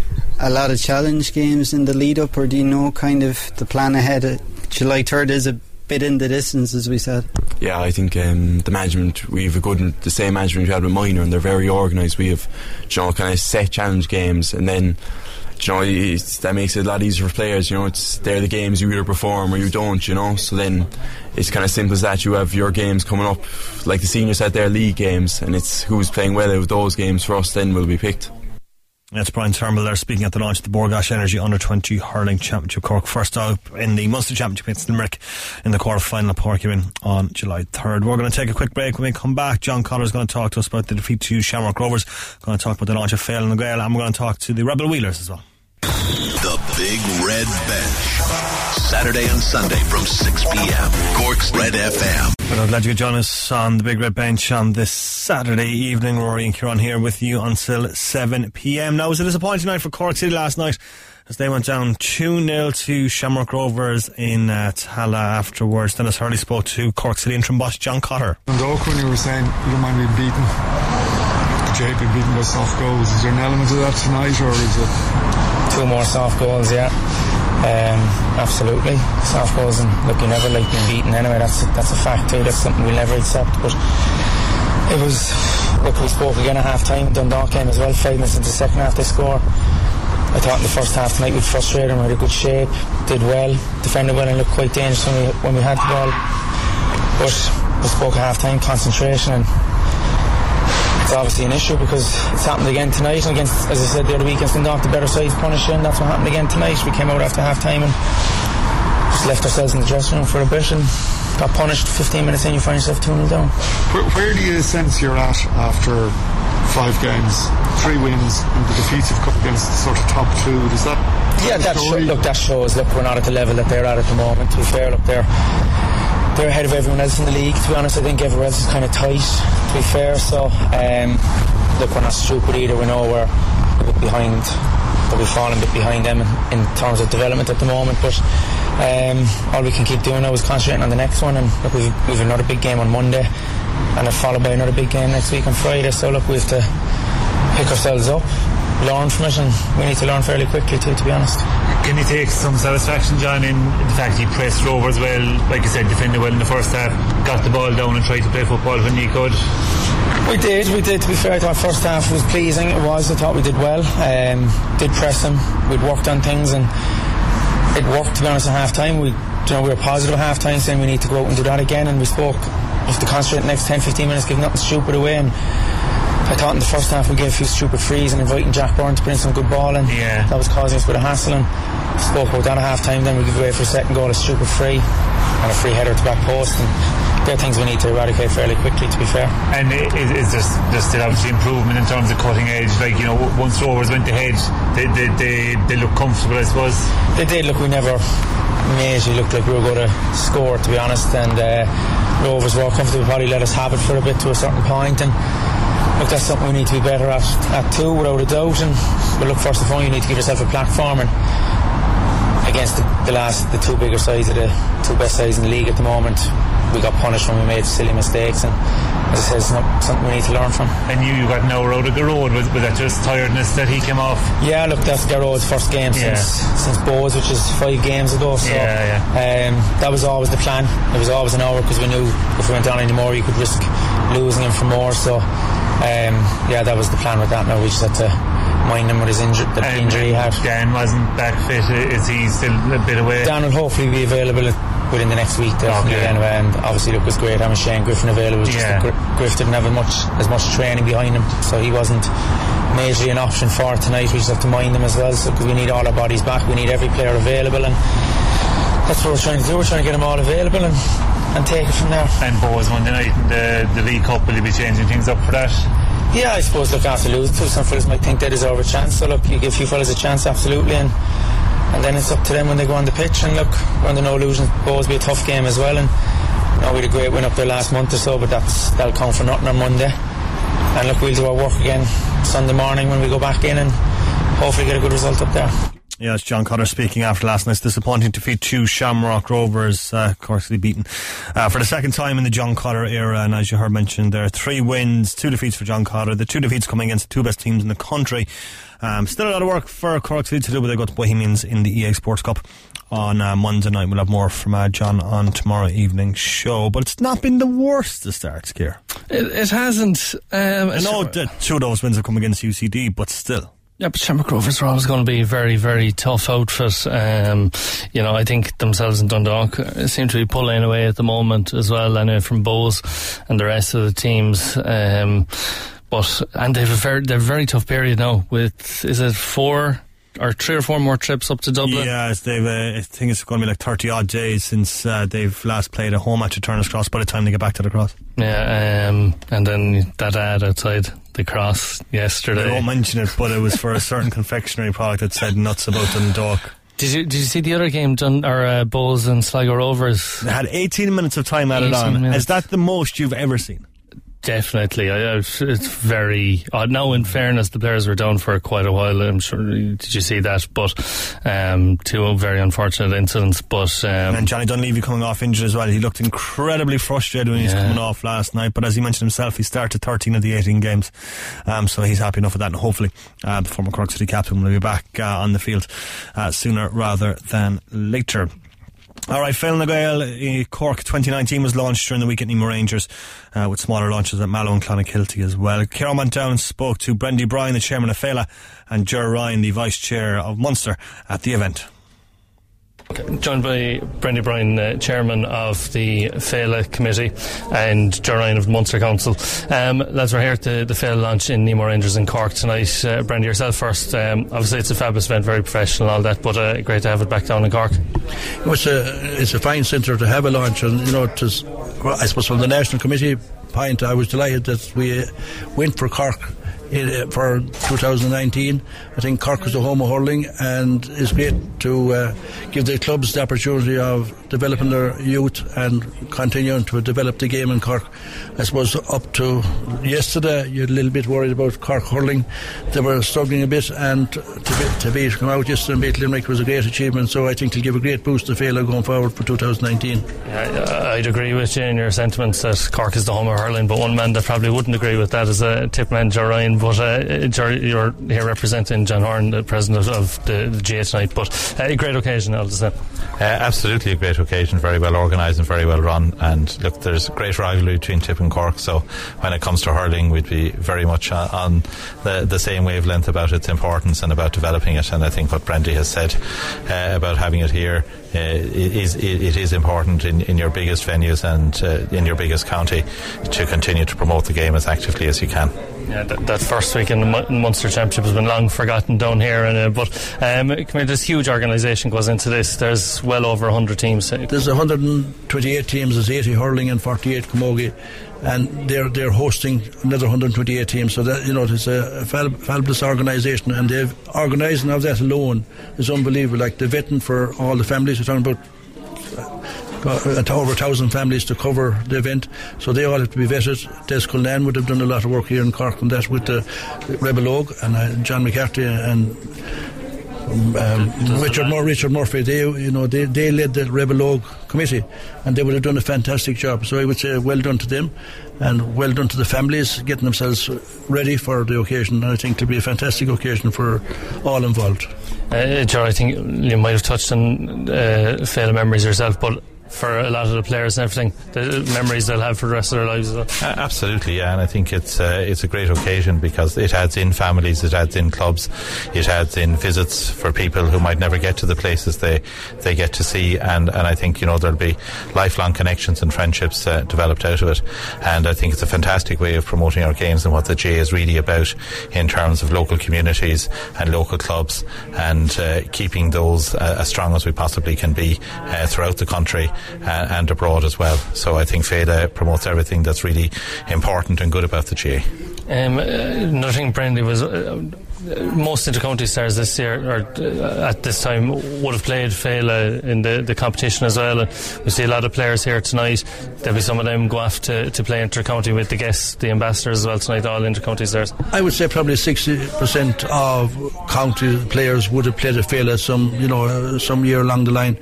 A lot of challenge games in the lead up, or do you know kind of the plan ahead? July third is a bit in the distance, as we said. Yeah, I think um, the management, we have a good, the same management we had with minor, and they're very organised. We have, you know, kind of set challenge games, and then, you know, it's, that makes it a lot easier for players. You know, it's they're the games you either perform or you don't, you know, so then it's kind of simple as that. You have your games coming up, like the seniors had their league games, and it's who's playing well out of those games for us then will be picked. That's Brian Turnbull there speaking at the launch of the Bord Gáis Energy under twenty hurling championship. Cork first up in the Munster Championship against Limerick in the quarter final at Páirc Uí on July third. We're going to take a quick break. When we come back, John Collar's going to talk to us about the defeat to Shamrock Rovers, going to talk about the launch of Féile na Gael, and we're going to talk to the Rebel Wheelers as well. The Big Red Bench, Saturday and Sunday from six p.m. Cork's Red F M. Well, I'm glad you could join us on the Big Red Bench on this Saturday evening. Rory and Kieran here with you until seven p.m. Now, it was a disappointing night for Cork City last night as they went down two nil to Shamrock Rovers in uh, Tala afterwards. Dennis Hurley spoke to Cork City interim boss John Cotter. And Oak, when you were saying you don't mind being beaten, Jay being beaten by soft goals, is there an element of that tonight, or is it two more soft goals? Yeah, um, absolutely soft goals, and look, you never like being beaten anyway. That's a, that's a fact too. That's something we'll never accept. But it was, look, we spoke again at half time. Dundalk came as well. Five minutes into the second half they score. I thought in the first half tonight we'd frustrated them. We had a good shape, did well, defended well, and looked quite dangerous when we when we had the ball. But we spoke at half time concentration, and it's obviously an issue because it's happened again tonight, and against, as I said the other week, against Dundalk, the better side's punishing. That's what happened again tonight. We came out after half time and just left ourselves in the dressing room for a bit and got punished. Fifteen minutes in, you find yourself two nil down. Where, where do you sense you're at after five games, three wins, and the defeats you've come against the sort of top two? Does that yeah that show, look that shows look we're not at the level that they're at at the moment. To be fair, look, they're they're ahead of everyone else in the league. To be honest, I think everyone else is kind of tight, to be fair. So um, look, we're not stupid either. We know we're a bit behind, but we've fallen a bit behind them in, in terms of development at the moment. But um, all we can keep doing now is concentrating on the next one. And look, we've, we've another big game on Monday, and it's followed by another big game next week on Friday. So look, we have to pick ourselves up, learn from it, and we need to learn fairly quickly too, to be honest. Can you take some satisfaction, John, in the fact you pressed Rovers well, like you said, defended well in the first half, got the ball down and tried to play football when you could? We did, we did, to be fair. I thought first half was pleasing. It was, I thought we did well, um, did press them, we'd worked on things, and it worked, to be honest, at half time. We, you know, we were positive at half time, saying we need to go out and do that again, and we spoke, we have to concentrate the next ten fifteen minutes, give nothing stupid away. And I thought in the first half we gave a few stupid frees and inviting Jack Byrne to bring some good ball, and yeah. that was causing us a bit of hassle. And spoke about that at half time. Then we give away for a second goal, a stupid free and a free header to back post, and they're things we need to eradicate fairly quickly, to be fair. And is, is there, there's still obviously improvement in terms of cutting edge? Like, you know, once Rovers went ahead, they they, they, they looked comfortable, I suppose. They did. Look, we never majorly looked like we were going to score, to be honest, and uh, Rovers were comfortable, probably let us have it for a bit to a certain point, and look, that's something we need to be better at at too, without a doubt. And but look, first of all, you need to give yourself a platform, and against the, the last the two bigger sides of the two best sides in the league at the moment, we got punished when we made silly mistakes, and as I said, it's not something we need to learn from. And you, you got an hour out of Garrod. Was, was that just tiredness that he came off? Yeah, look, that's Garrod's first game yeah. since since Bowes, which is five games ago. So yeah, yeah. Um, that was always the plan. It was always an hour, because we knew if we went down anymore, you could risk losing him for more. So um, yeah, that was the plan with that. Now we just had to mind him with his injury, the and injury he had. Dan wasn't back fit. Is he still a bit away? Dan will hopefully be available within the next week definitely. Okay. Anyway, and obviously look, it was great having Shane Griffin available. Just yeah. Gr- Griff didn't have as much, as much training behind him, so he wasn't majorly an option for tonight. We just have to mind them as well, so because we need all our bodies back, we need every player available, and that's what we're trying to do. We're trying to get them all available and, and take it from there. And Bohs Monday night, the, the League Cup, will you be changing things up for that? Yeah, I suppose, look, after losing to some fellas might think they deserve a chance, so look, you give a few fellas a chance, absolutely, and and then it's up to them when they go on the pitch. And look, we're under no illusions, Bohs be a tough game as well, and you know, we had a great win up there last month or so, but that's that'll count for nothing on Monday. And look, we'll do our work again Sunday morning when we go back in, and hopefully get a good result up there. Yeah, it's John Cutter speaking after last night's disappointing defeat to Shamrock Rovers, uh, Corksley beaten uh, for the second time in the John Cutter era, and as you heard mentioned there, three wins, two defeats for John Cutter, the two defeats coming against the two best teams in the country. Um, still a lot of work for Corksley to do, but they got the Bohemians in the E A Sports Cup on uh, Monday night. We'll have more from uh, John on tomorrow evening's show, but it's not been the worst to start, Keir. It, it hasn't. Um, I know that two of those wins have come against U C D, but still. Yeah, but Shamrock Rovers are always going to be a very, very tough outfit. Um, you know, I think themselves and Dundalk seem to be pulling away at the moment as well, anyway, from Bohs and the rest of the teams. Um, but and they've a very, they've a very tough period now. With is it four or three or four more trips up to Dublin? Yeah, they've. Uh, I think it's going to be like thirty odd days since uh, they've last played a home match at Turner's Cross. By the time they get back to the Cross, yeah, um, and then that ad outside the Cross yesterday. I won't mention it, but it was for a certain confectionery product that said nuts about Dundalk. Did you did you see the other game done or uh, Bohs and Sligo Rovers? They had eighteen minutes of time added on. Minutes. Is that the most you've ever seen? Definitely. I, it's very odd. Now, in fairness, the players were down for quite a while. I'm sure. Did you see that? But um, two very unfortunate incidents. But um, and Johnny Dunleavy coming off injured as well. He looked incredibly frustrated when he was yeah. coming off last night. But as he mentioned himself, he started thirteen of the eighteen games, um, so he's happy enough with that. And hopefully, uh, the former Cork City captain will be back uh, on the field uh, sooner rather than later. Alright, Fáil na Gael Cork twenty nineteen was launched during the week at Nemo Rangers uh, with smaller launches at Mallow and Clonakilty as well. Ciarán went down and spoke to Brendan Bryan, the chairman of Fáil, and Ger Ryan, the vice chair of Munster, at the event. Joined by Brendan Bryan, uh, chairman of the Fáil committee, and Ger Ryan of the Munster Council. Um, lads, we're here at the, the Fáil launch in Nemo Rangers in Cork tonight. Uh, Brendan, yourself first. Um, obviously, it's a fabulous event, very professional, all that, but uh, great to have it back down in Cork. It's a it's a fine centre to have a launch, and you know, it is, well, I suppose from the national committee point, I was delighted that we went for Cork for two thousand nineteen. I think Cork is the home of hurling, and it's great to uh, give the clubs the opportunity of developing their youth and continuing to develop the game in Cork. I suppose up to yesterday you're a little bit worried about Cork hurling. They were struggling a bit, and to be, to be to come out yesterday and beat Limerick was a great achievement, so I think it'll give a great boost to Fáil going forward for two thousand nineteen. Yeah, I'd agree with you in your sentiments that Cork is the home of hurling, but one man that probably wouldn't agree with that is a tip man, Ger Ryan. But uh, you're here representing John Horn, the president of the, the G A tonight, but uh, a great occasion, I'll just say. Uh, absolutely a great occasion, very well organised and very well run, and look, there's a great rivalry between Tip and Cork, so when it comes to hurling we'd be very much on, on the, the same wavelength about its importance and about developing it, and I think what Brendy has said uh, about having it here uh, it, is, it, it is important in, in your biggest venues and uh, in your biggest county to continue to promote the game as actively as you can. Yeah, that, that first week in the Mun- Munster Championship has been long forgotten down here, and uh, but um, come here, this huge organisation goes into this. There's well over one hundred teams. There's one hundred twenty-eight teams. There's eighty hurling and forty-eight camogie, and they're they're hosting another one hundred twenty-eight teams. So that, you know, it's a fab- fabulous organisation, and they've organising of that alone is unbelievable. Like the vetting for all the families, we're talking about Uh, over a thousand families to cover the event, so they all have to be vetted. Des Cullen would have done a lot of work here in Cork on that with the Rebel Oak and uh, John McCarthy and um, um, Richard Mur- Richard Murphy. They, you know, they, they led the Rebel Oak committee, and they would have done a fantastic job. So I would say well done to them, and well done to the families getting themselves ready for the occasion. And I think it'll be a fantastic occasion for all involved. Uh, Ger, I think you might have touched on uh, Fáil memories yourself, but for a lot of the players and everything, the memories they'll have for the rest of their lives as well. Uh, absolutely, yeah, and I think it's uh, it's a great occasion because it adds in families, it adds in clubs, it adds in visits for people who might never get to the places they they get to see, and, and I think, you know, there'll be lifelong connections and friendships uh, developed out of it, and I think it's a fantastic way of promoting our games and what the J is really about in terms of local communities and local clubs, and uh, keeping those uh, as strong as we possibly can be uh, throughout the country uh, and abroad as well. So I think Féile promotes everything that's really important and good about the G A. Um, uh, another thing, Brendan, was uh, most inter-county stars this year, or uh, at this time, would have played Féile in the, the competition as well. And we see a lot of players here tonight. There'll be some of them go off to, to play inter-county with the guests, the ambassadors as well tonight, all inter-county stars. I would say probably sixty percent of county players would have played at Féile some, you know, uh, some year along the line.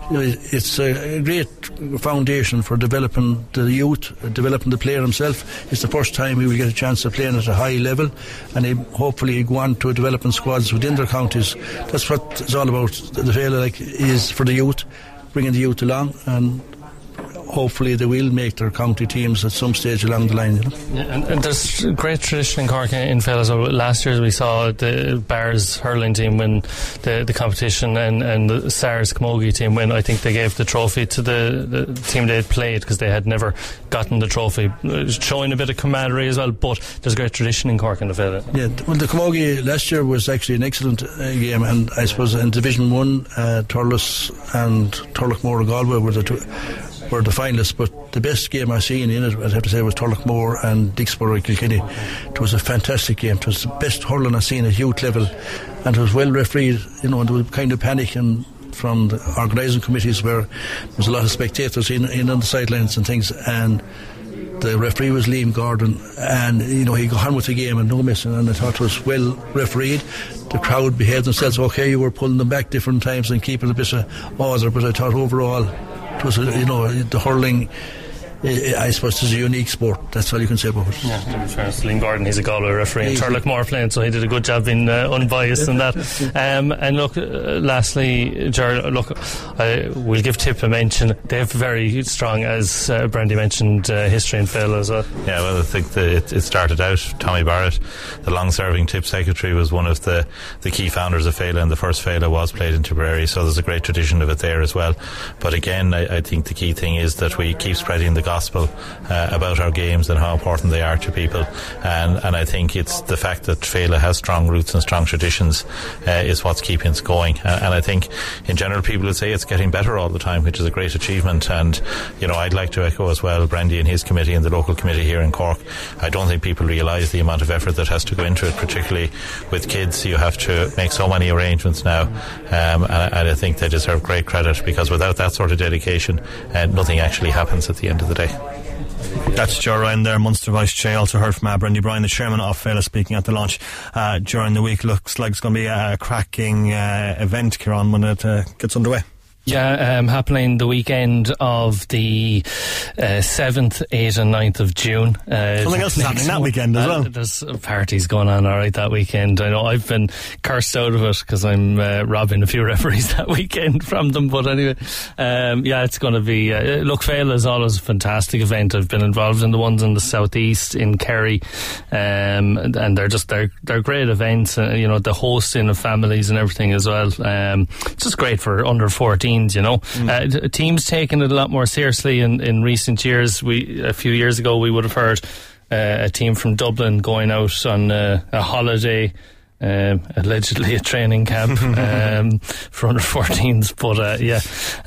It's a great foundation for developing the youth, developing the player himself. It's the first time he will get a chance of playing at a high level, and he hopefully go on to developing squads within their counties. That's what it's all about. The Féile, like, is for the youth, bringing the youth along, and hopefully they will make their county teams at some stage along the line, you know. Yeah, and, and there's great tradition in Cork in Féile. So last year we saw the Bars hurling team win the, the competition, and, and the Stars Camogie team win. I think they gave the trophy to the, the team they had played because they had never gotten the trophy, showing a bit of camaraderie as well. But there's great tradition in Cork in the Féile. Yeah, well, the Camogie last year was actually an excellent uh, game, and I suppose in Division one, uh, Thurles and Turlough Galway were the two were the finalists, but the best game I've seen in it, I'd have to say, was Turlough and Dixborough Kilkenny. It was a fantastic game. It was the best hurling I've seen at youth level, and it was well refereed, you know, and there was kind of panic and from the organising committees where there was a lot of spectators in, in on the sidelines and things, and the referee was Liam Gordon, and you know, he got on with the game and no missing, and I thought it was well refereed. The crowd behaved themselves okay. You were pulling them back different times and keeping a bit of order, but I thought overall it was, you know, the hurling, I suppose, it's a unique sport. That's all you can say about it. Yeah, to be fair, Liam Gordon, he's a Galway referee, and Turlough playing, so he did a good job being uh, unbiased in that. Um, and look, uh, lastly, Ger, look, uh, we'll give Tip a mention. They have very strong, as uh, Brandy mentioned, uh, history in Féile as well. Yeah, well, I think that it, it started out, Tommy Barrett, the long-serving Tip secretary, was one of the, the key founders of Féile, and the first Féile was played in Tipperary, so there's a great tradition of it there as well. But again, I, I think the key thing is that we keep spreading the gospel uh, about our games and how important they are to people, and and I think it's the fact that Féile has strong roots and strong traditions uh, is what's keeping it going, uh, and I think in general people would say it's getting better all the time, which is a great achievement. And you know, I'd like to echo as well Brandy and his committee and the local committee here in Cork. I don't think people realise the amount of effort that has to go into it, particularly with kids. You have to make so many arrangements now, um, and, and I think they deserve great credit, because without that sort of dedication uh, nothing actually happens at the end of the day. That's Joe Ryan there, Munster Vice Chair. Also heard from uh, Brendy Bryan, the chairman of Féile, speaking at the launch uh, during the week. Looks like it's going to be a cracking uh, event, Kieran, when it uh, gets underway. Yeah, um, happening the weekend of the uh, seventh, eighth and ninth of June. Uh, Something else is happening that weekend as well. Uh, there's parties going on alright that weekend. I know I've been cursed out of it because I'm uh, robbing a few referees that weekend from them, but anyway, um, yeah, it's going to be uh, look, Féile is always a fantastic event. I've been involved in the ones in the southeast in Kerry, um, and they're just they're, they're great events, uh, you know, the hosting of families and everything as well. Um, it's just great for under fourteen, you know. Mm. Uh, teams taking it a lot more seriously in, in recent years. We a few years ago we would have heard uh, a team from Dublin going out on uh, a holiday, um, allegedly a training camp um, for under fourteens, but uh, yeah,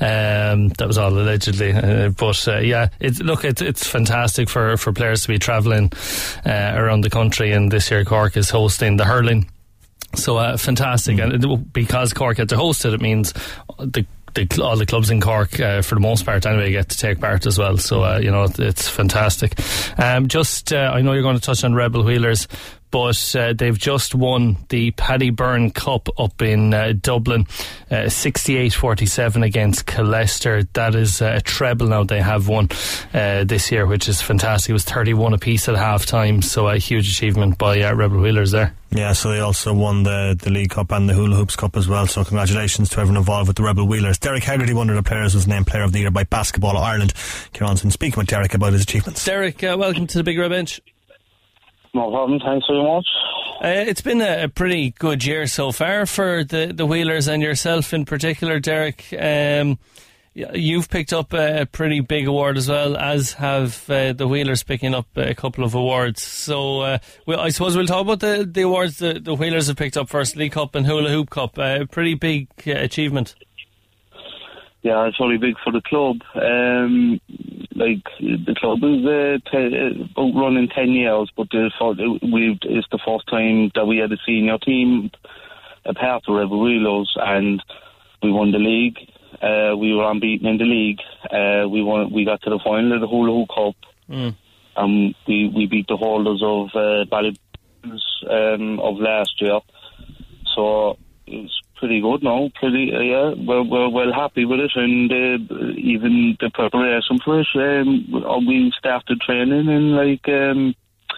um, that was all allegedly. Uh, but uh, yeah, it's look, it's it's fantastic for for players to be travelling uh, around the country, and this year Cork is hosting the hurling. So uh, fantastic, mm. and it, because Cork had to host it, it means the The, all the clubs in Cork, uh, for the most part anyway, get to take part as well. So, uh, you know, it's fantastic. Um, just, uh, I know you're going to touch on Rebel Wheelers, but uh, they've just won the Paddy Byrne Cup up in uh, Dublin, uh, sixty-eight forty-seven against Killester. That is a treble now they have won uh, this year, which is fantastic. It was thirty-one apiece at half time, so a huge achievement by uh, Rebel Wheelers there. Yeah, so they also won the, the League Cup and the Hula Hoops Cup as well, so congratulations to everyone involved with the Rebel Wheelers. Derek Haggerty, one of the players, was named Player of the Year by Basketball Ireland. Kieran's been speaking with Derek about his achievements. Derek, uh, welcome to the Big Red Bench. No problem, thanks very much. Uh, it's been a, a pretty good year so far for the, the Wheelers and yourself in particular, Derek. Um, you've picked up a pretty big award as well, as have uh, the Wheelers picking up a couple of awards. So uh, well, I suppose we'll talk about the, the awards the, the Wheelers have picked up first, League Cup and Hula Hoop Cup. A uh, pretty big uh, achievement. Yeah, it's really big for the club. Um, like, the club is uh, t- about running ten years, but the, for, we've, it's the first time that we had a senior team, a part of Rebel Wheelers, and we won the league. Uh, we were unbeaten in the league. Uh, we won. We got to the final of the Hula Hoop Cup. Mm. Um, we, we beat the holders of uh, Ballybulls um, of last year. So it's pretty good now. Pretty, uh, yeah, we're, we're well happy with it, and uh, even the preparation for it. Um, we started training in like um,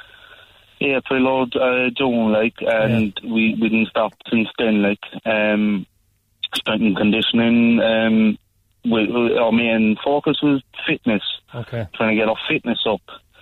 April or uh, June, like, and yeah. we, we didn't stop since then, like. Um, strength and conditioning. Um, we, we, our main focus was fitness. Okay. Trying to get our fitness up.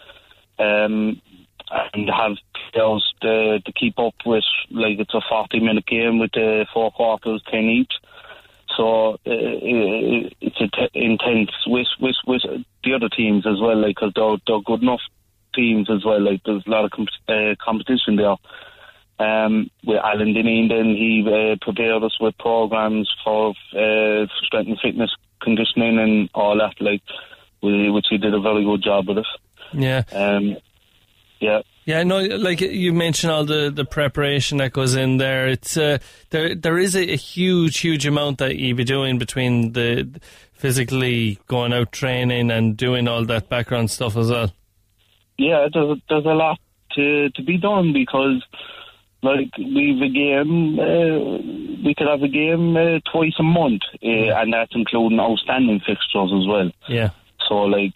Um, and have players to, to keep up with, like, it's a forty minute game with the four quarters, ten each. So uh, it, it's a t- intense with, with, with the other teams as well, like, because they're, they're good enough teams as well. Like, there's a lot of comp- uh, competition there. Um, with Alan Dineen, then he uh, prepared us with programs for uh, strength and fitness conditioning and all that, like, we, which he did a very good job with it. Yeah. Um, yeah. Yeah, no, like you mentioned, all the, the preparation that goes in there. It's uh, there. There is a, a huge, huge amount that you be doing between the physically going out training and doing all that background stuff as well. Yeah, there's there's a lot to to be done because. Like, we've a game, uh, we could have a game uh, twice a month, uh, and that's including outstanding fixtures as well. Yeah. So, like,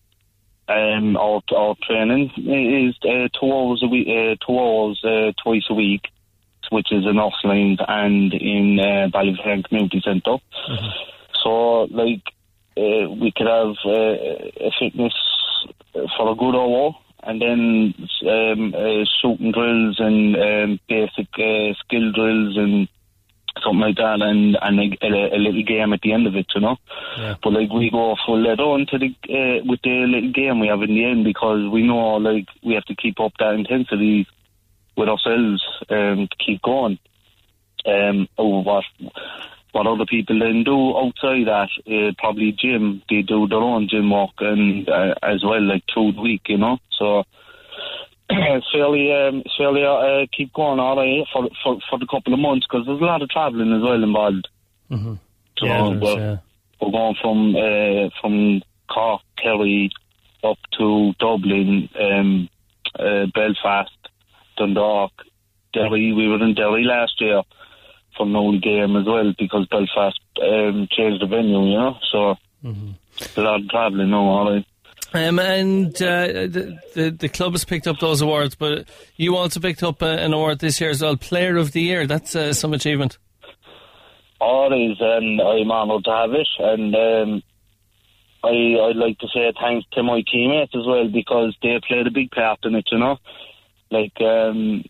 um, our, our training is uh, two hours a week, uh, two hours uh, twice a week, which is in Ursulines and in uh, Ballyferrin Community Centre. Mm-hmm. So, like, uh, we could have uh, a fitness for a good hour. And then um, uh, shooting drills and um, basic uh, skill drills and something like that, and, and a, a, a little game at the end of it, you know. Yeah. But like we go full lead on to the uh, with the little game we have in the end, because we know like we have to keep up that intensity with ourselves um, to keep going. Um, over what what other people then do outside that, uh, probably gym, they do their own gym work and uh, as well, like through the week, you know. So it's fairly, um, it's fairly uh, keep going all right for for for the couple of months, because there's a lot of travelling as well involved. Mm-hmm. So yeah, we're, yeah. we're going from uh, from Cork, Kerry, up to Dublin, um, uh, Belfast, Dundalk, Derry. We were in Derry last year for an old game as well, because Belfast um, changed the venue, you know, so mm-hmm. a lot of travelling now, all right. Um, and uh, the, the the club has picked up those awards, but you also picked up uh, an award this year as well, Player of the Year. That's uh, some achievement. Always, and I'm honoured to have it, and um, I, I'd like to say thanks to my teammates as well, because they played a big part in it, you know, like... Um,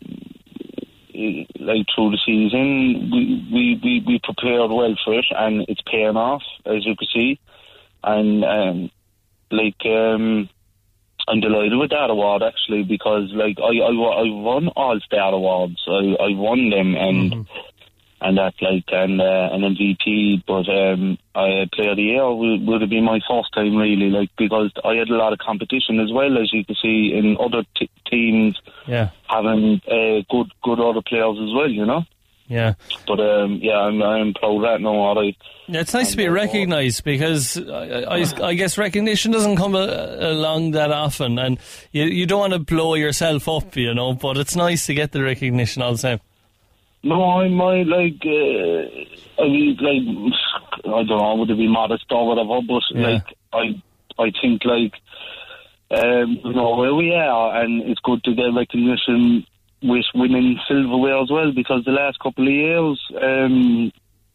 like through the season, we, we, we, we prepared well for it, and it's paying off, as you can see. And um, like um, I'm delighted with that award actually, because like I I, I won all Star Awards, I, I won them, and mm-hmm. and that like and uh, an M V P, but um, I Player of the Year would, would have been my first time really, like, because I had a lot of competition as well, as you can see, in other t- teams. Yeah, having uh, good good other players as well, you know. Yeah. But um, yeah, I'm, I'm proud of that now, all right. Yeah, it's nice and to be recognised because I, I, I guess recognition doesn't come a, along that often, and you, you don't want to blow yourself up, you know, but it's nice to get the recognition all the same. No, I might, like, uh, I mean, like, I don't know, would it be modest or whatever, but, Yeah. like, I I think, like, um, you know, where we are, and it's good to get recognition with winning silverware as well, because the last couple of years, um,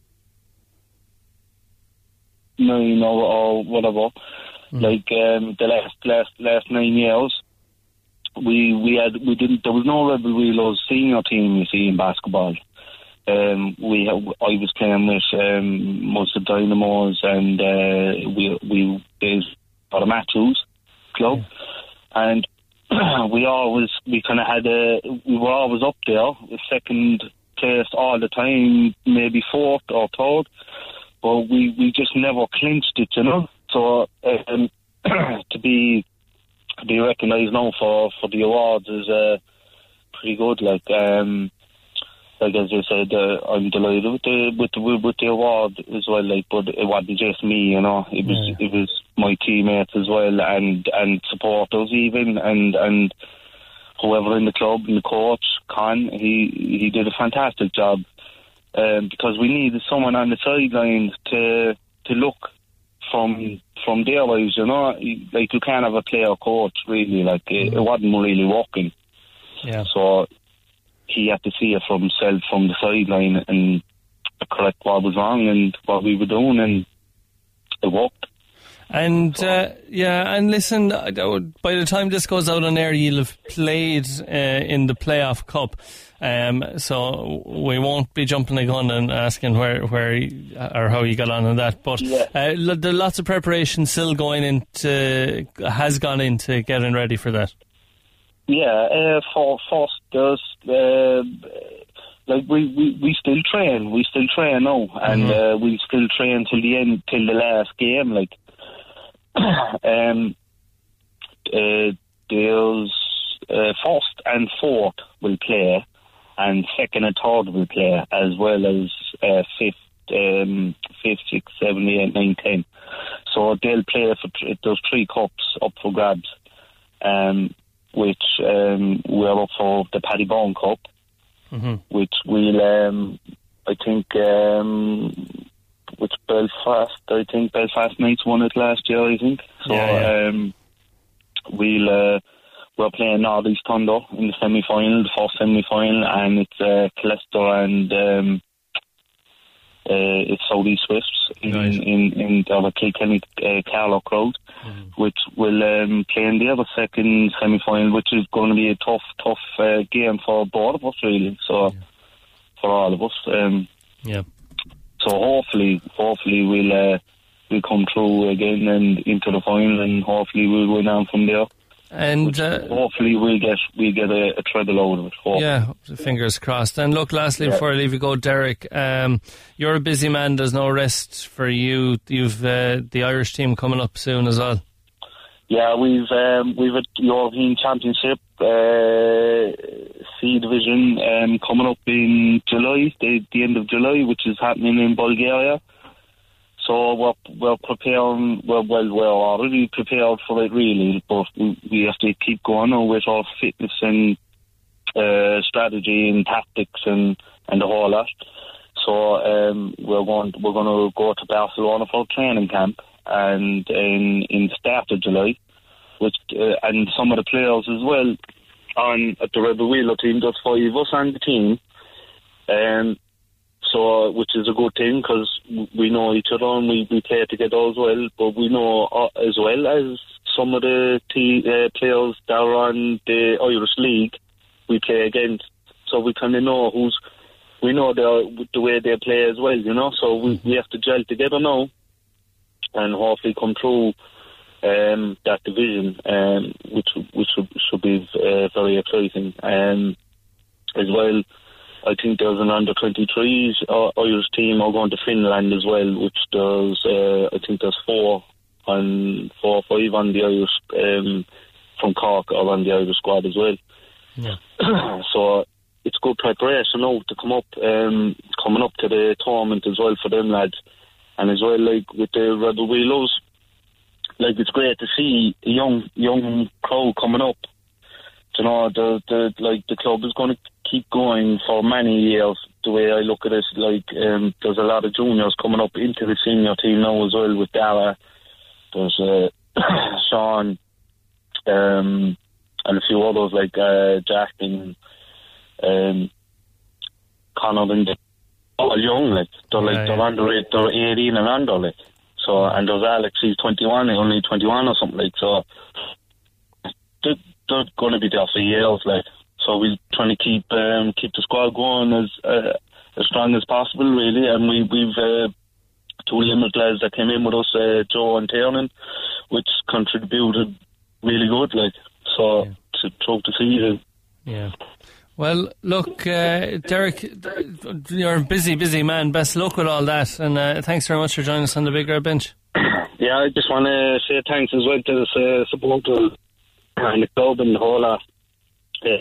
no, you know, or whatever, Mm. like, um, the last, last, last nine years, we we had we didn't there was no Rebel Wheelers senior team, you see, in basketball. Um, we ha- I was playing with um, Munster Dynamos, and uh, we we there's for the Matthews club, and we always we kind of had a we were always up there, second place all the time, maybe fourth or third, but we we just never clinched it, you know. So um, to be to be recognised now for, for the awards is uh, pretty good. Like um, like as I said, uh, I'm delighted with the with the with the award as well. Like, but it wasn't just me, you know. It was Yeah. it was my teammates as well, and and supporters even, and and whoever in the club, and the coach Con, he he did a fantastic job. Um, because we needed someone on the sidelines to to look from from their eyes, you know. Like, you can't have a player coach, really. Like, it, it wasn't really working. Yeah. So he had to see it for himself from the sideline and correct what was wrong and what we were doing, and it worked. And uh, yeah, and listen, I don't- by the time this goes out on air, you'll have played uh, in the playoff cup, um, so we won't be jumping the gun and asking where, where you- or how you got on in that. But uh, lo- there are lots of preparation still going into has gone into getting ready for that. Yeah, uh, for first, there's uh, like we, we, we still train, we still train now, and Mhm. uh, we still train till the end, till the last game. Like, um, uh, there's uh, first and fourth will play, and second and third will play, as well as uh, fifth, um, fifth, sixth, seventh, eighth, ninth, tenth. So they'll play for th- those three cups up for grabs. Um, which um, we're up for the Paddy Bone Cup, Mm-hmm. which we'll, um, I think, um, which Belfast, I think Belfast Knights won it last year, I think. So Yeah, yeah. Um, we'll, uh, we're playing North East Thunder in the semi-final, the first semi-final, and it's uh, Cleicester and um, uh, it's South East Swifts in, Right. in, in the Kilkenny uh, Carlow crowd, which will um, play in the other second semi-final, which is going to be a tough, tough uh, game for both of us, really. So, for all of us. Um, Yeah. So hopefully, hopefully we'll uh, we'll come through again and into the final, and hopefully we'll win on from there. And uh, Hopefully we'll get we get a, a treble out of it. Hopefully. yeah, fingers crossed. And look, lastly, Yeah. before I leave you go, Derek, um, you're a busy man. There's no rest for you. You've uh, the Irish team coming up soon as well. Yeah, we've um, we've a European Championship uh, C division um, coming up in July, the, the end of July, which is happening in Bulgaria. So we're we're preparing. We're well, we're already prepared for it, really. But we, we have to keep going on with our fitness and uh, strategy and tactics and, and the whole lot. So um, we're going we're going to go to Barcelona for a training camp, and in in the start of July, which uh, and some of the players as well on at the Rebel Wheeler team. There's five of us on the team, um, so which is a good thing because we know each other and we, we play together as well. But we know uh, as well as some of the t- uh, players that are on the Irish League we play against, so we kind of know who's we know the the way they play as well, you know. So we we have to gel together now, and hopefully come through um, that division, um, which which should, should be uh, very exciting. Um, as well, I think there's an under twenty-threes uh, Irish team are going to Finland as well, which there's uh, I think there's four on four or five on the Irish um, from Cork or on the Irish squad as well. Yeah. So it's good preparation now to come up, um, coming up to the tournament as well for them lads, and as well like with the Rebel Wheelers, like it's great to see a young young crowd coming up. You know, the the like the club is going to keep going for many years. The way I look at it, like um, there's a lot of juniors coming up into the senior team now as well with Dara. There's uh, Sean, um, and a few others like uh, Jack and um, Conor, and they're all young. Like they're like yeah, they're yeah. under eight, they're eighteen and under. Like so, and there's Alex, he's twenty-one, only twenty-one or something like so. They're, they're going to be there for years, like. So we're trying to keep um, keep the squad going as uh, as strong as possible, really. And we, we've uh, two Limerick lads that came in with us, uh, Joe and Tiernan, which contributed really good, like. So yeah. to throughout the season. Yeah. Well, look, uh, Derek, you're a busy, busy man. Best luck with all that, and uh, thanks very much for joining us on the Big Red Bench. Yeah, I just want to say thanks as well to the uh, supporters and the club and the whole lot. Yeah.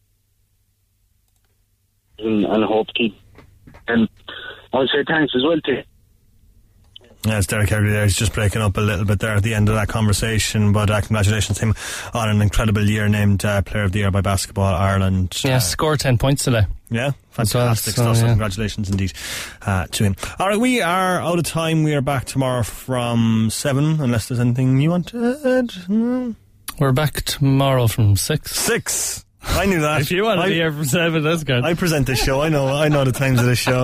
And, and I hope to keep. And I would say thanks as well to you. Yeah, it's Derek Hegarty there. He's just breaking up a little bit there at the end of that conversation, but uh, congratulations to him on an incredible year, named uh, Player of the Year by Basketball Ireland. Yeah, uh, scored ten points today. Yeah, fantastic so, stuff. So yeah. Congratulations indeed uh, to him. All right, we are out of time. We are back tomorrow from seven, unless there's anything you want to add. No. We're back tomorrow from six. Six. I knew that. If you want to I, be here from seven, that's good. I present this show. I know. I know the times of this show.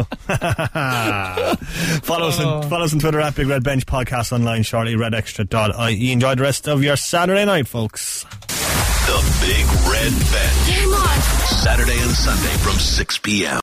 follow us on follow us on Twitter at Big Red Bench. Podcast online shortly. red extra dot I E. Enjoy the rest of your Saturday night, folks. The Big Red Bench. Saturday and Sunday from six p.m.